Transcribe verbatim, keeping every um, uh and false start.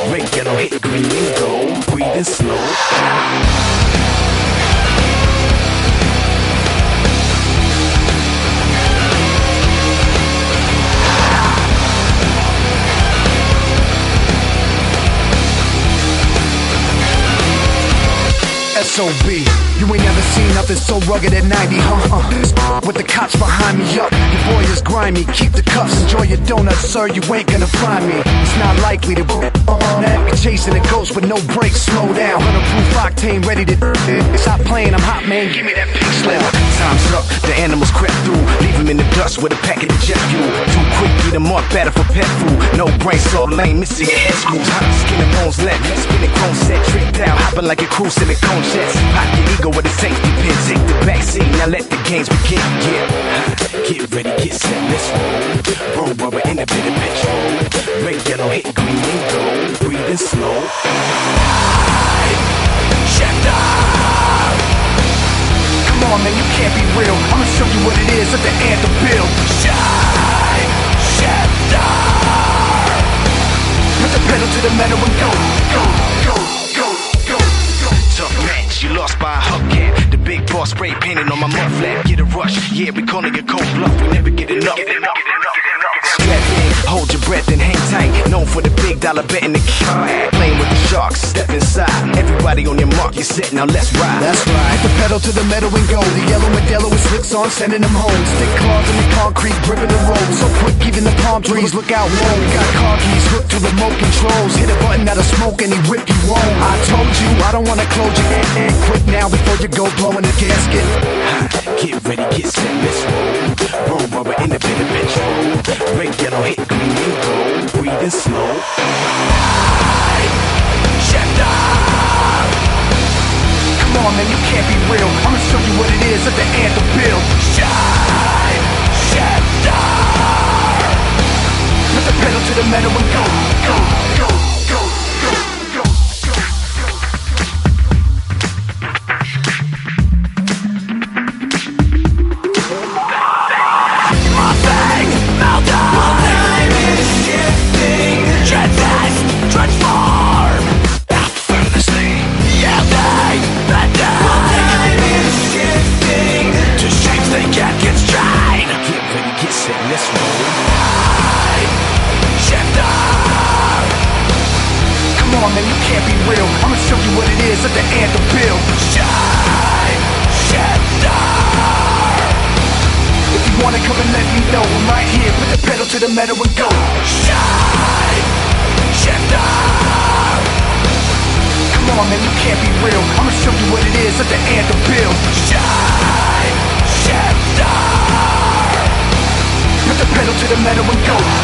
Red, yellow, hit green and gold. Breathing slow. S O B, you ain't never seen nothing so rugged at ninety, huh? Uh, with the cops behind me, up. Your boy is grimy, keep the cuffs, enjoy your donuts, sir, you ain't gonna find me. It's not likely to uh, that be chasing a ghost with no brakes, slow down. Runnerproof octane, ready to stop playing, I'm hot, man, give me that pink slip. Time's up, the animals crept through, leave them in the dust with a packet of jet fuel. Too quick, get them up, better for pet food. No brain, so lame, missing your head screws. Hot skin and bones left, spinning chrome set, tricked out, hopping like a cruise in a cone jets. Pop your ego with a safety pin, take the backseat, now let the games begin. Yeah, get ready, get set, let's roll. Roll rubber in a bit of petrol. Red, yellow, hit green and gold. Breathing slow. Shift up. Come on, man, you can't be real. I'ma show you what it is at the anthem build. Shine, shift up. Put the pedal to the metal and go, go, go, go, go, go. Tough match, you lost by a hubcap. The big boss spray painted on my mud flap. Get a rush, yeah, we calling it cold bluff. We never get enough. Get enough. Strap in, hold your breath and hang tight. Known for the big dollar bet in the cat. Playing with the sharks, step inside. Everybody on your mark, you're set, now let's ride. That's right. Hit the pedal to the metal and go. The yellow Modelo with slicks on, sending them home. Stick claws in the concrete, gripping the road. So quick, even the palm trees look out low. We got car keys hooked to remote controls. Hit a button that'll smoke and he whip you home. I told you, I don't wanna close your head. Quick now before you go blowing the gasket. Get ready, get set, let's roll. Roll rubber in a bit of petrol. Red, yellow, hit green and gold. Breathing slow. Shift up. Come on, man, you can't be real. I'ma show you what it is at the anthem build. Shine, shift up. Put the pedal to the metal and go, go, go, go, go, go, go, go. My thing, meltdown. My time is shifting. Transist, transform. Effortlessly yielding, bending. My time is shifting. To shapes they can't constrain. Get ready, get set, let's roll. Shift up. Come on, man, you can't be real. I'ma show you what it is at the anthem build. Shine, shift up. If you wanna come and let me know, I'm right here. Put the pedal to the metal and go. Shine, shift up. Come on, man, you can't be real. I'ma show you what it is at the anthem build. Shine, shift up. Put the pedal to the metal and go.